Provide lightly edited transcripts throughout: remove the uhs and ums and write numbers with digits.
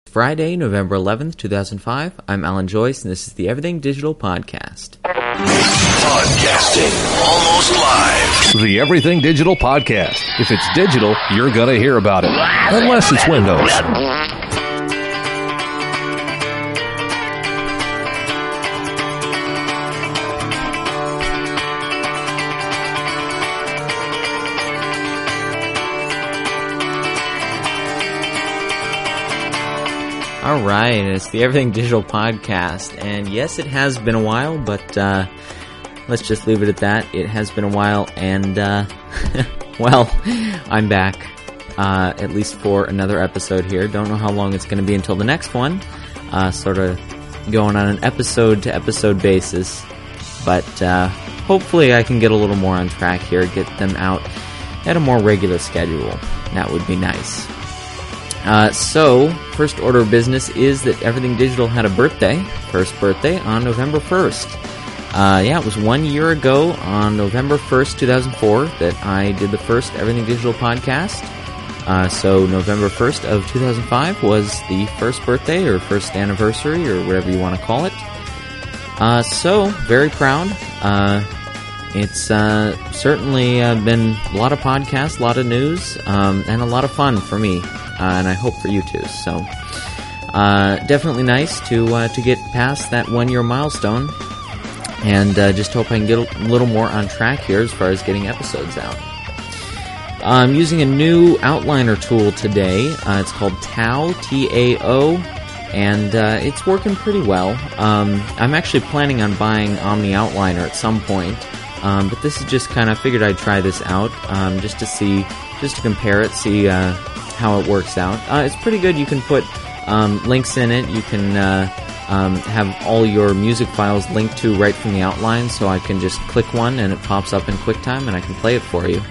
Friday, November 11th, 2005. I'm Alan Joyce, and this is the Everything Digital Podcast. Podcasting almost live. The Everything Digital Podcast. If it's digital, you're going to hear about it. Unless it's Windows. All right, it's the Everything Digital Podcast, and yes, it has been a while, but let's just leave it at that. It has been a while, and well, I'm back, at least for another episode here. Don't know how long it's going to be until the next one, sort of going on an episode-to-episode basis, but hopefully I can get a little more on track here, get them out at a more regular schedule. That would be nice. So, first order of business is that Everything Digital had a first birthday on November 1st. It was 1 year ago on November 1st, 2004 that I did the first Everything Digital podcast. So November 1st of 2005 was the first birthday or first anniversary or whatever you want to call it. So, very proud. It's certainly been a lot of podcasts, a lot of news, and a lot of fun for me. And I hope for you too. So, definitely nice to get past that 1 year milestone, and just hope I can get a little more on track here as far as getting episodes out. I'm using a new outliner tool today. It's called Tao, T-A-O, and it's working pretty well. I'm actually planning on buying Omni Outliner at some point, but this is just kind of figured I'd try this out just to compare it, see how it works out. It's pretty good. You can put links in it. You can have all your music files linked to right from the outline, so I can just click one and it pops up in QuickTime and I can play it for you.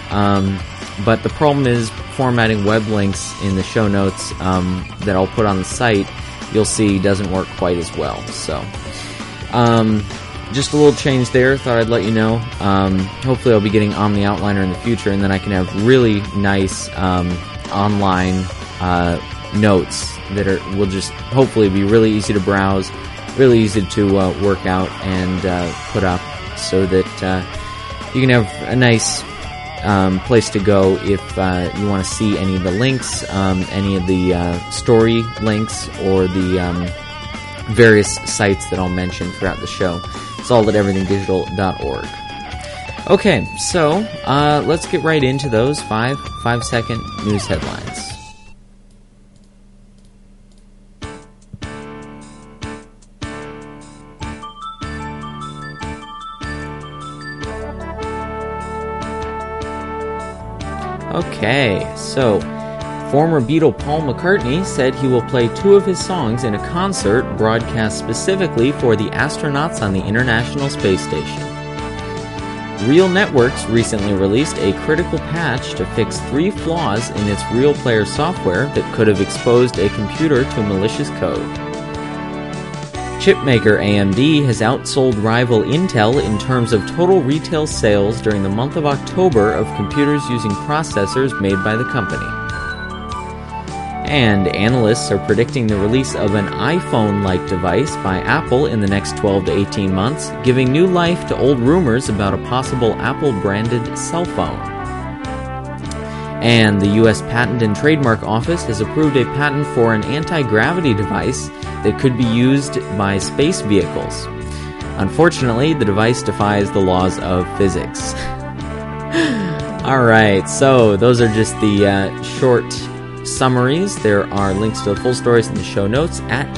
But the problem is formatting web links in the show notes that I'll put on the site, you'll see doesn't work quite as well. So just a little change there. Thought I'd let you know. Hopefully I'll be getting Omni Outliner in the future, and then I can have really nice online notes that will just hopefully be really easy to browse, really easy to work out and put up, so that you can have a nice place to go if you want to see any of the links, any of the story links, or the various sites that I'll mention throughout the show. It's all at everythingdigital.org. Okay, so let's get right into those 5-second news headlines. Okay, so former Beatle Paul McCartney said he will play 2 of his songs in a concert broadcast specifically for the astronauts on the International Space Station. Real Networks recently released a critical patch to fix 3 flaws in its Real Player software that could have exposed a computer to malicious code. Chipmaker AMD has outsold rival Intel in terms of total retail sales during the month of October of computers using processors made by the company. And analysts are predicting the release of an iPhone-like device by Apple in the next 12 to 18 months, giving new life to old rumors about a possible Apple-branded cell phone. And the U.S. Patent and Trademark Office has approved a patent for an anti-gravity device that could be used by space vehicles. Unfortunately, the device defies the laws of physics. Alright, so those are just the short summaries. There are links to the full stories in the show notes at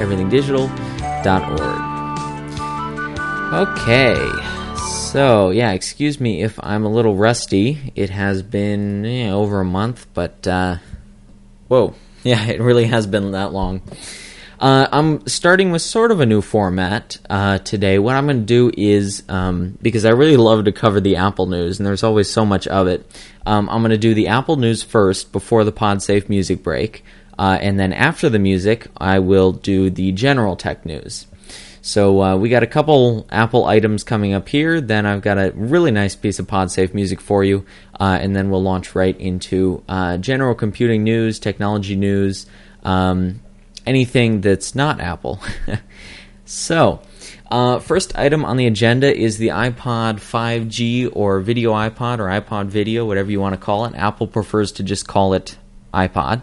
everythingdigital.org. Okay, so yeah, excuse me if I'm a little rusty. It has been over a month, but whoa, yeah, it really has been that long. I'm starting with sort of a new format today. What I'm going to do is, because I really love to cover the Apple news, and there's always so much of it, I'm going to do the Apple news first before the PodSafe music break, and then after the music, I will do the general tech news. So we got a couple Apple items coming up here, then I've got a really nice piece of PodSafe music for you, and then we'll launch right into general computing news, technology news, anything that's not Apple. So, first item on the agenda is the iPod 5G or Video iPod or iPod Video, whatever you want to call it. Apple prefers to just call it iPod.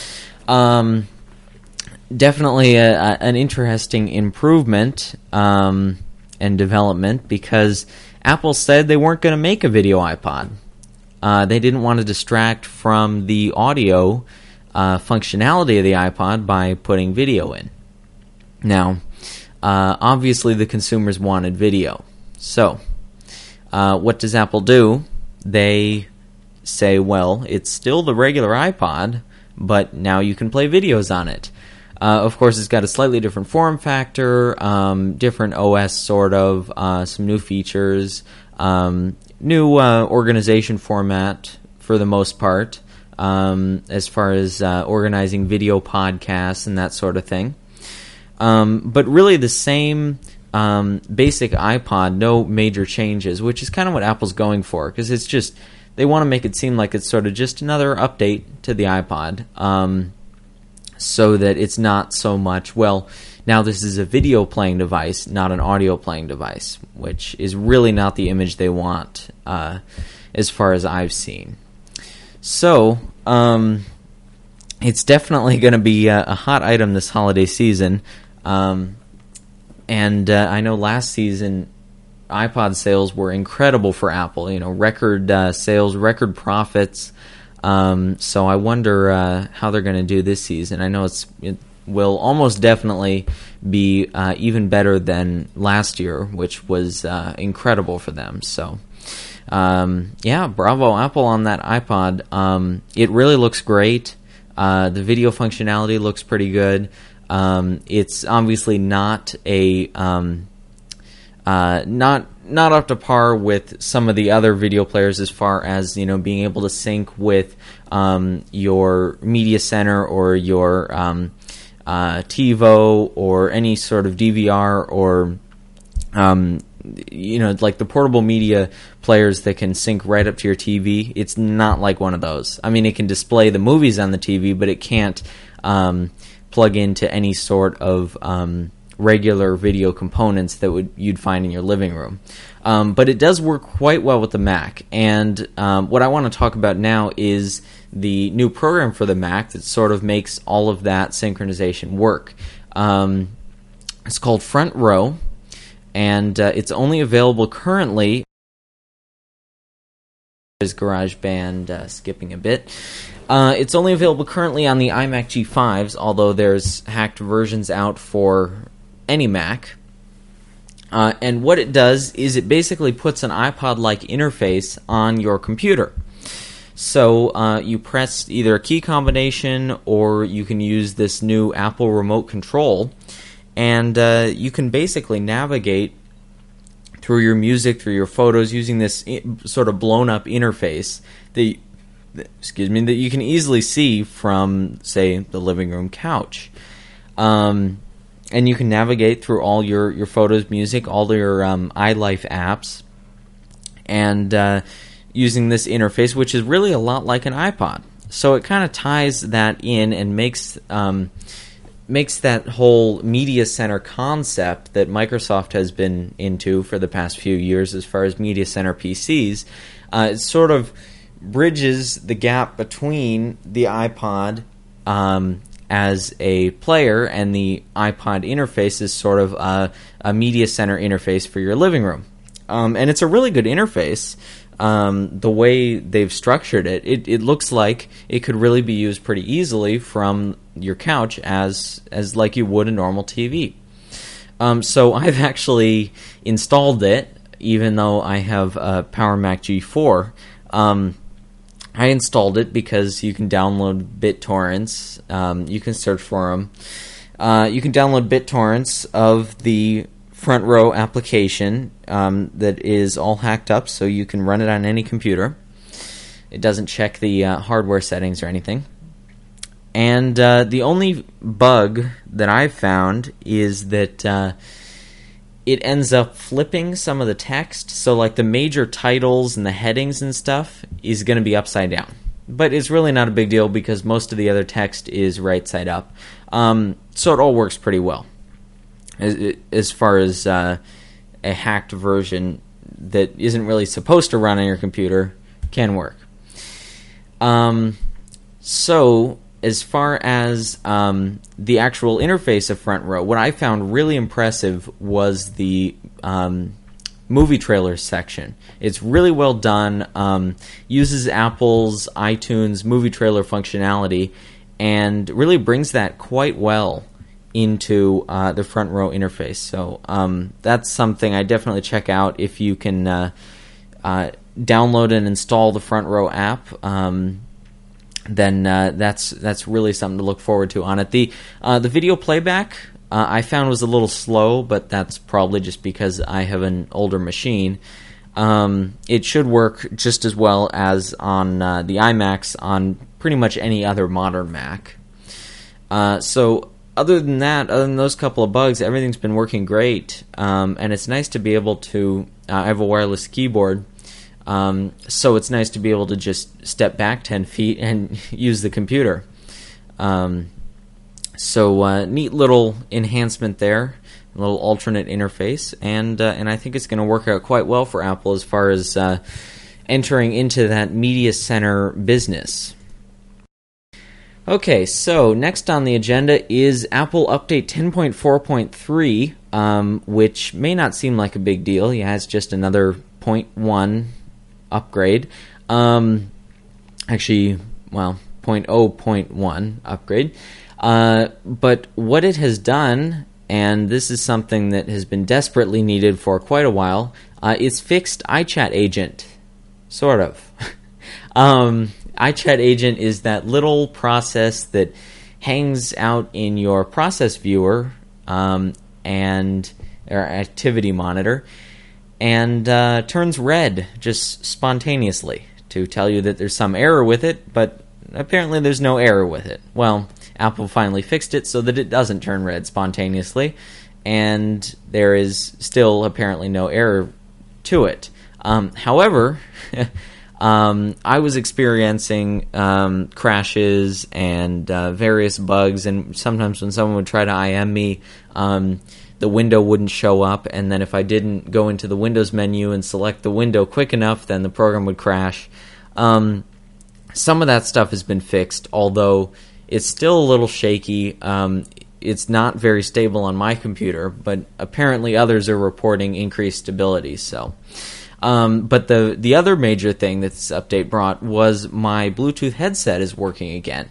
Definitely an interesting improvement and development, because Apple said they weren't going to make a video iPod. They didn't want to distract from the audio functionality of the iPod by putting video in. Now, obviously the consumers wanted video. So, what does Apple do? They say, well, it's still the regular iPod, but now you can play videos on it. Of course, it's got a slightly different form factor, different OS sort of, some new features, new organization format for the most part, as far as organizing video podcasts and that sort of thing. But really the same basic iPod, no major changes, which is kind of what Apple's going for, because it's just, they want to make it seem like it's sort of just another update to the iPod, so that it's not so much, well, now this is a video playing device, not an audio playing device, which is really not the image they want, as far as I've seen. So, it's definitely going to be a hot item this holiday season, and I know last season iPod sales were incredible for Apple, record sales, record profits. So I wonder how they're going to do this season. I know it will almost definitely be even better than last year, which was incredible for them. So, bravo Apple on that iPod. It really looks great. The video functionality looks pretty good. It's obviously not a not up to par with some of the other video players as far as being able to sync with your Media Center or your TiVo or any sort of DVR or like the portable media players that can sync right up to your TV. It's not like one of those. I mean, it can display the movies on the TV, but it can't plug into any sort of regular video components that you'd find in your living room. But it does work quite well with the Mac. And what I want to talk about now is the new program for the Mac that sort of makes all of that synchronization work. It's called Front Row, and it's only available currently. Is GarageBand skipping a bit. It's only available currently on the iMac G5s, although there's hacked versions out for any Mac. And what it does is it basically puts an iPod-like interface on your computer. So you press either a key combination or you can use this new Apple remote control, and you can basically navigate through your music, through your photos, using this sort of blown-up interface that you can easily see from, say, the living room couch. And you can navigate through all your photos, music, all your iLife apps, and using this interface, which is really a lot like an iPod. So it kind of ties that in and makes that whole Media Center concept that Microsoft has been into for the past few years as far as Media Center PCs. It sort of bridges the gap between the iPod as a player and the iPod interface is sort of a Media Center interface for your living room. And it's a really good interface. The way they've structured it, it looks like it could really be used pretty easily from your couch as like you would a normal TV. So I've actually installed it, even though I have a Power Mac G4. I installed it because you can download BitTorrents. You can search for them. You can download BitTorrents of the Front Row application that is all hacked up, so you can run it on any computer. It doesn't check the hardware settings or anything. And the only bug that I've found is that it ends up flipping some of the text. So like the major titles and the headings and stuff is going to be upside down. but it's really not a big deal because most of the other text is right side up. So it all works pretty well. As far as a hacked version that isn't really supposed to run on your computer can work. So as far as the actual interface of Front Row, what I found really impressive was the movie trailers section. It's really well done, uses Apple's iTunes movie trailer functionality, and really brings that quite well into the Front Row interface. So that's something I definitely check out if you can download and install the Front Row app. Then that's really something to look forward to on it. The video playback I found was a little slow, but that's probably just because I have an older machine. It should work just as well as on the iMacs on pretty much any other modern Mac. So other than those couple of bugs, everything's been working great, and it's nice to be able to. I have a wireless keyboard. So it's nice to be able to just step back 10 feet and use the computer. So neat little enhancement there, a little alternate interface, and I think it's going to work out quite well for Apple as far as entering into that media center business. Okay, so next on the agenda is Apple Update 10.4.3, which may not seem like a big deal. Yeah, it's just another 0.1 upgrade. Actually, 0.0.1 upgrade. But what it has done, and this is something that has been desperately needed for quite a while, is fixed iChat Agent. Sort of. iChat Agent is that little process that hangs out in your process viewer or activity monitor and turns red just spontaneously to tell you that there's some error with it, but apparently there's no error with it. Well, Apple finally fixed it so that it doesn't turn red spontaneously, and there is still apparently no error to it. However, I was experiencing crashes and various bugs, and sometimes when someone would try to IM me, the window wouldn't show up, and then if I didn't go into the Windows menu and select the window quick enough, then the program would crash. Some of that stuff has been fixed, although it's still a little shaky. It's not very stable on my computer, but apparently others are reporting increased stability. So, but the other major thing that this update brought was my Bluetooth headset is working again.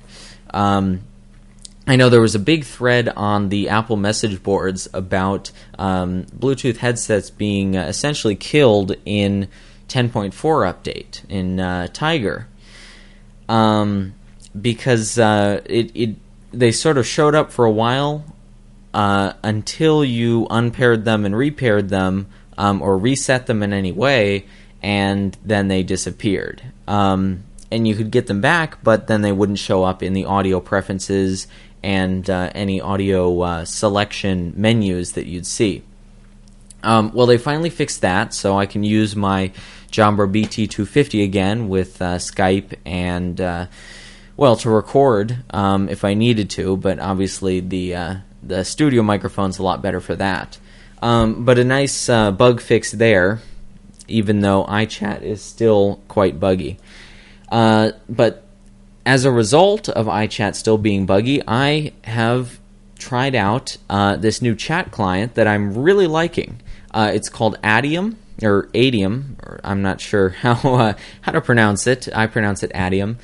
I know there was a big thread on the Apple message boards about Bluetooth headsets being essentially killed in 10.4 update in Tiger, because they sort of showed up for a while until you unpaired them and repaired them or reset them in any way, and then they disappeared. And you could get them back, but then they wouldn't show up in the audio preferences and any audio selection menus that you'd see. Well, they finally fixed that, so I can use my Jabra BT250 again with Skype and, to record if I needed to, but obviously the studio microphone's a lot better for that. But a nice bug fix there, even though iChat is still quite buggy. But as a result of iChat still being buggy, I have tried out this new chat client that I'm really liking. It's called Adium, or I'm not sure how to pronounce it. I pronounce it Adium.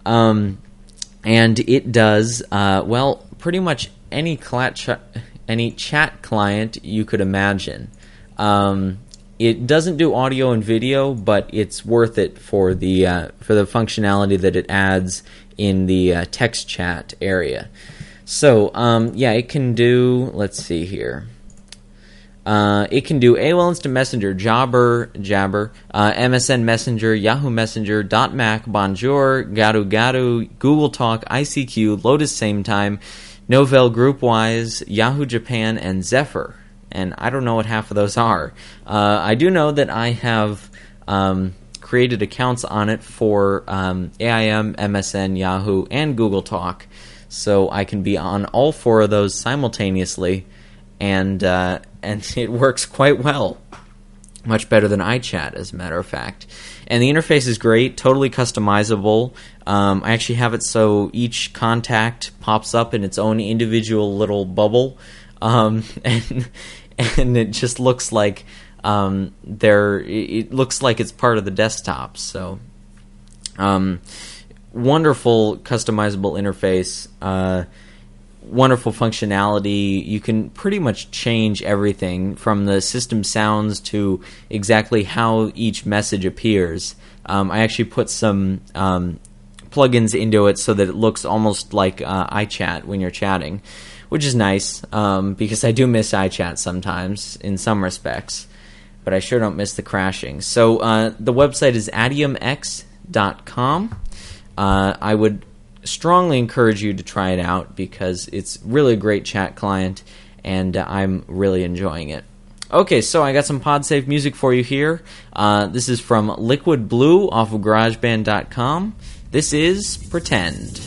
And it does, pretty much any chat client you could imagine. It doesn't do audio and video, but it's worth it for the functionality that it adds in the text chat area. So, it can do, let's see here. It can do AOL Instant Messenger, Jabber, MSN Messenger, Yahoo Messenger, .Mac, Bonjour, Garu, Google Talk, ICQ, Lotus Same Time, Novell Groupwise, Yahoo Japan, and Zephyr. And I don't know what half of those are. I do know that I have created accounts on it for AIM, MSN, Yahoo, and Google Talk, so I can be on all 4 of those simultaneously, and it works quite well. Much better than iChat, as a matter of fact. And the interface is great, totally customizable. I actually have it so each contact pops up in its own individual little bubble, and it just looks like it looks like it's part of the desktop. So, wonderful customizable interface. Wonderful functionality. You can pretty much change everything from the system sounds to exactly how each message appears. I actually put some plugins into it so that it looks almost like iChat when you're chatting, which is nice because I do miss iChat sometimes in some respects, but I sure don't miss the crashing. So the website is adiumx.com. I would strongly encourage you to try it out because it's really a great chat client, and I'm really enjoying it. Okay, so I got some PodSafe music for you here. This is from Liquid Blue off of GarageBand.com. This is Pretend.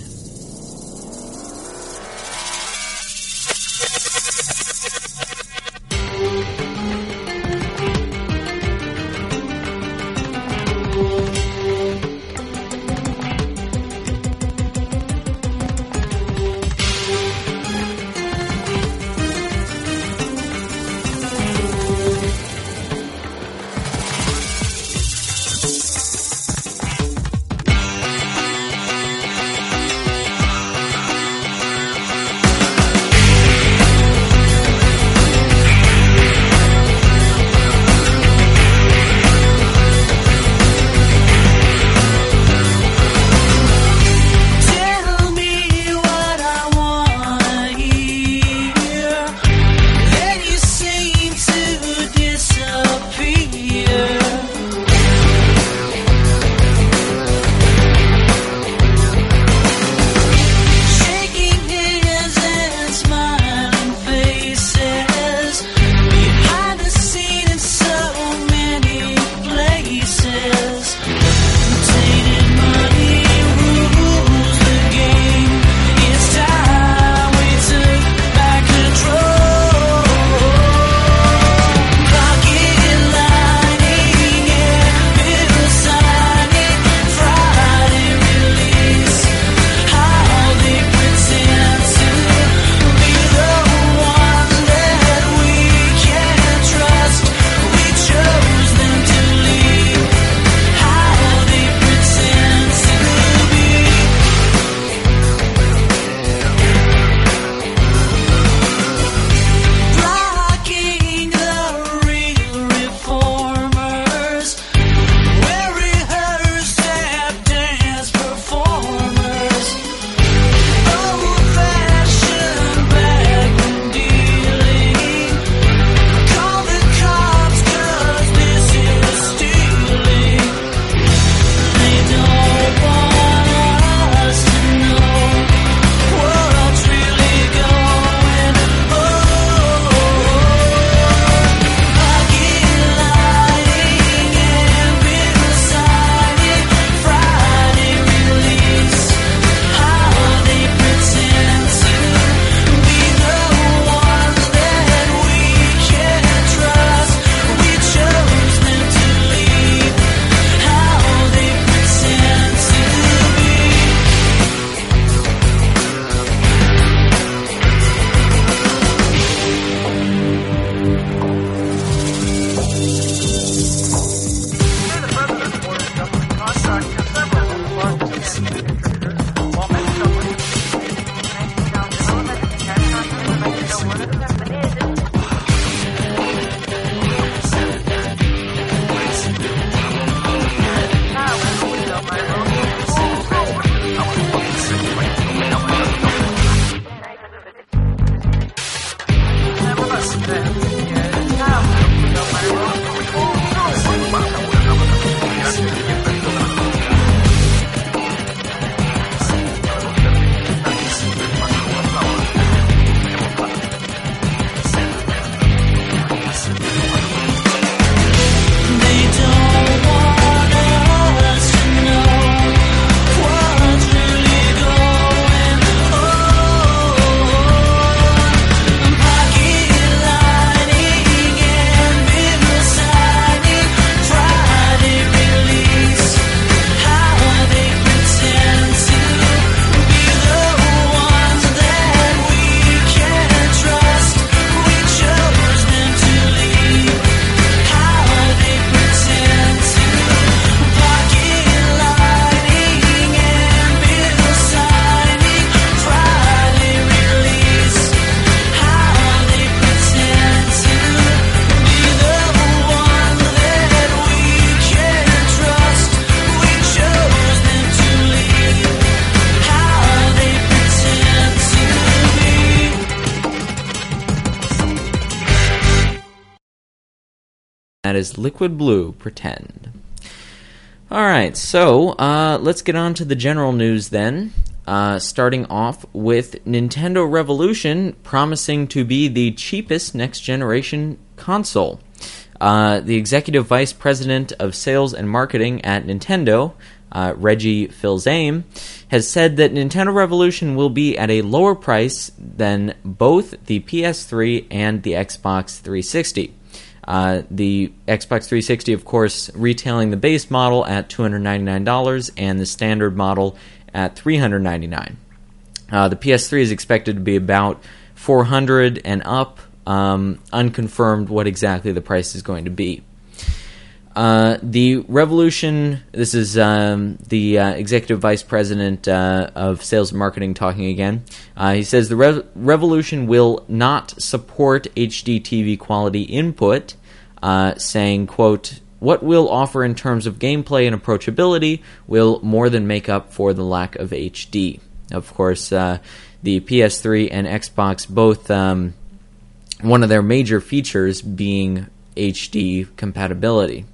That is Liquid Blue, Pretend. Alright, so let's get on to the general news then. Starting off with Nintendo Revolution promising to be the cheapest next-generation console. The Executive Vice President of Sales and Marketing at Nintendo, Reggie Fils-Aime, has said that Nintendo Revolution will be at a lower price than both the PS3 and the Xbox 360. The Xbox 360, of course, retailing the base model at $299 and the standard model at $399. The PS3 is expected to be about $400 and up, unconfirmed what exactly the price is going to be. The Revolution, this is the Executive Vice President of Sales and Marketing talking again. He says the Revolution will not support HD TV quality input, saying, quote, "What we'll offer in terms of gameplay and approachability will more than make up for the lack of HD." Of course, the PS3 and Xbox both, one of their major features being HD compatibility.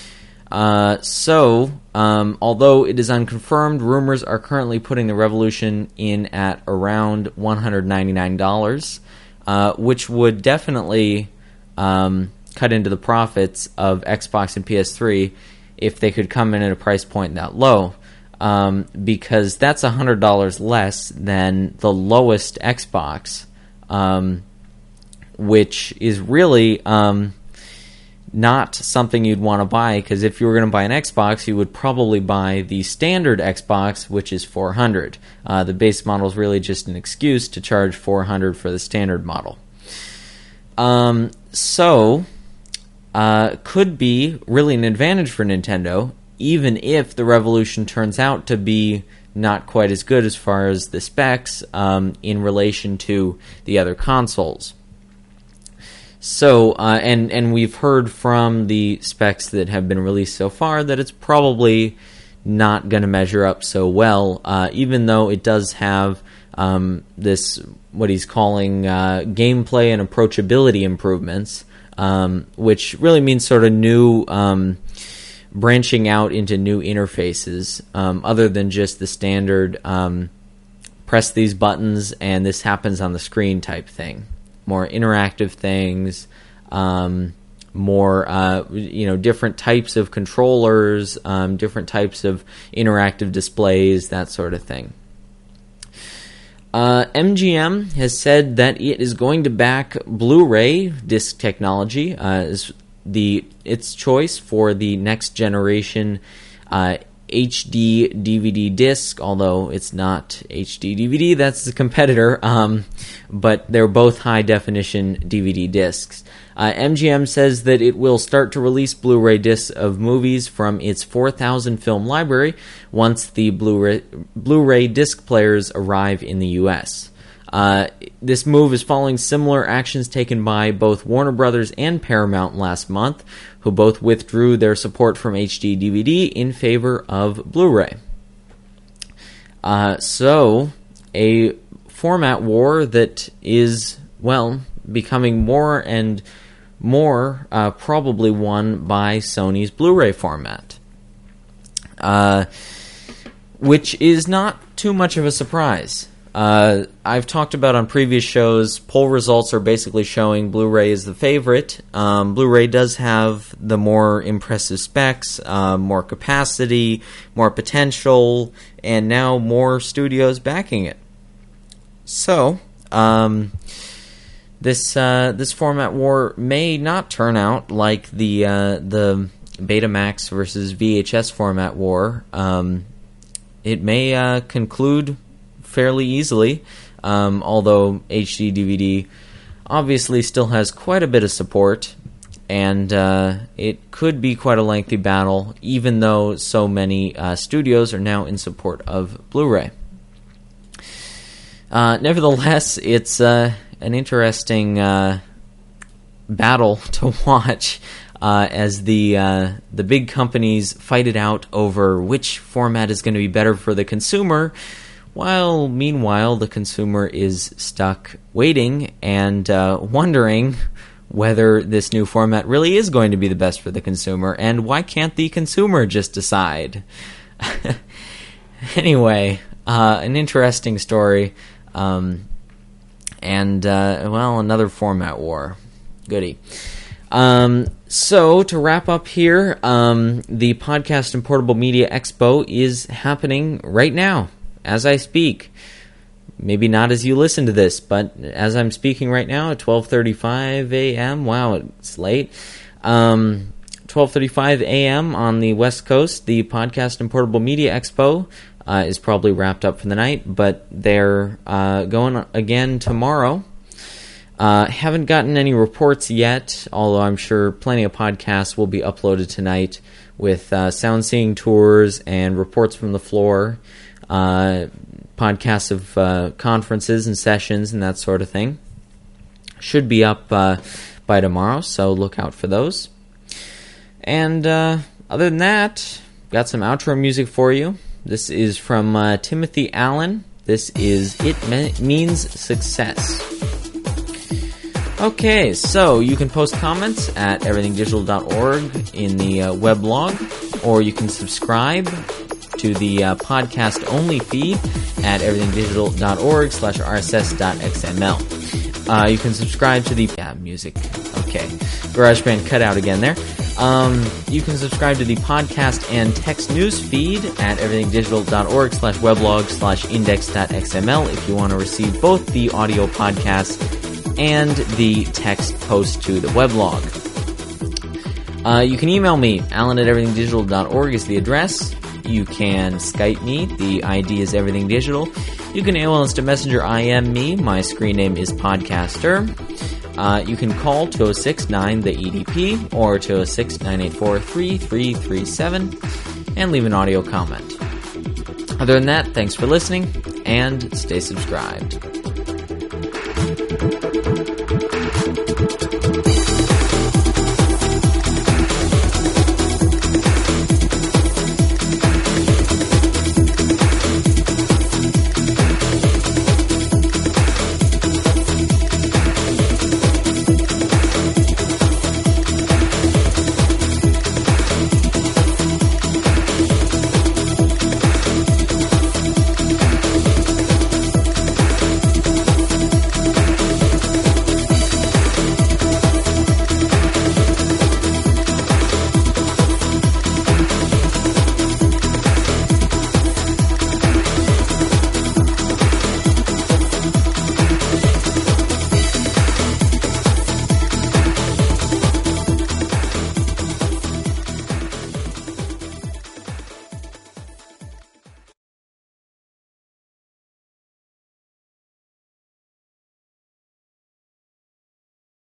Although it is unconfirmed, rumors are currently putting the Revolution in at around $199, which would definitely cut into the profits of Xbox and PS3 if they could come in at a price point that low, because that's $100 less than the lowest Xbox, which is really not something you'd want to buy, because if you were going to buy an Xbox, you would probably buy the standard Xbox, which is $400. The base model is really just an excuse to charge $400 for the standard model. Could be really an advantage for Nintendo, even if the Revolution turns out to be not quite as good as far as the specs in relation to the other consoles. So, and we've heard from the specs that have been released so far that it's probably not going to measure up so well, even though it does have this, what he's calling gameplay and approachability improvements, which really means sort of new, branching out into new interfaces, other than just the standard press these buttons and this happens on the screen type thing. More interactive things, more different types of controllers, different types of interactive displays, that sort of thing. MGM has said that it is going to back Blu-ray disc technology as its choice for the next generation HD DVD disc, although it's not HD DVD, that's the competitor, but they're both high-definition DVD discs. MGM says that it will start to release Blu-ray discs of movies from its 4,000 film library once the Blu-ray disc players arrive in the U.S. This move is following similar actions taken by both Warner Brothers and Paramount last month, who both withdrew their support from HD DVD in favor of Blu-ray. So, a format war that is, well, becoming more and more probably won by Sony's Blu-ray format, which is not too much of a surprise. I've talked about on previous shows, poll results are basically showing Blu-ray is the favorite. Blu-ray does have the more impressive specs, more capacity, more potential, and now more studios backing it. So, this format war may not turn out like the Betamax versus VHS format war. It may conclude fairly easily, although HD DVD obviously still has quite a bit of support, and it could be quite a lengthy battle, even though so many studios are now in support of Blu-ray. Nevertheless, it's an interesting battle to watch as the big companies fight it out over which format is going to be better for the consumer, while meanwhile the consumer is stuck waiting and wondering whether this new format really is going to be the best for the consumer, and why can't the consumer just decide? Anyway, an interesting story, and another format war. Goody. So, to wrap up here, the Podcast and Portable Media Expo is happening right now, as I speak. Maybe not as you listen to this, but as I'm speaking right now at 12:35 a.m., wow, it's late, 12:35 a.m. on the West Coast, the Podcast and Portable Media Expo is probably wrapped up for the night, but they're going again tomorrow. Haven't gotten any reports yet, although I'm sure plenty of podcasts will be uploaded tonight with sound seeing tours and reports from the floor, podcasts of conferences and sessions and that sort of thing. Should be up by tomorrow, so look out for those. And other than that, got some outro music for you. This is from Timothy Allen. This is It Means Success. Okay, so you can post comments at everythingdigital.org in the weblog, or you can subscribe to the podcast-only feed at everythingdigital.org/rss.xml. You can subscribe to the... music. Okay. GarageBand cut out again there. You can subscribe to the podcast and text news feed at everythingdigital.org/weblog/index.xml if you want to receive both the audio podcast and the text post to the weblog. You can email me. Alan@everythingdigital.org is the address. You can Skype me. The ID is everythingdigital. You can AOL Instant Messenger IM me. My screen name is Podcaster. You can call 206-9-THE-EDP or 206-984-3337 and leave an audio comment. Other than that, thanks for listening and stay subscribed.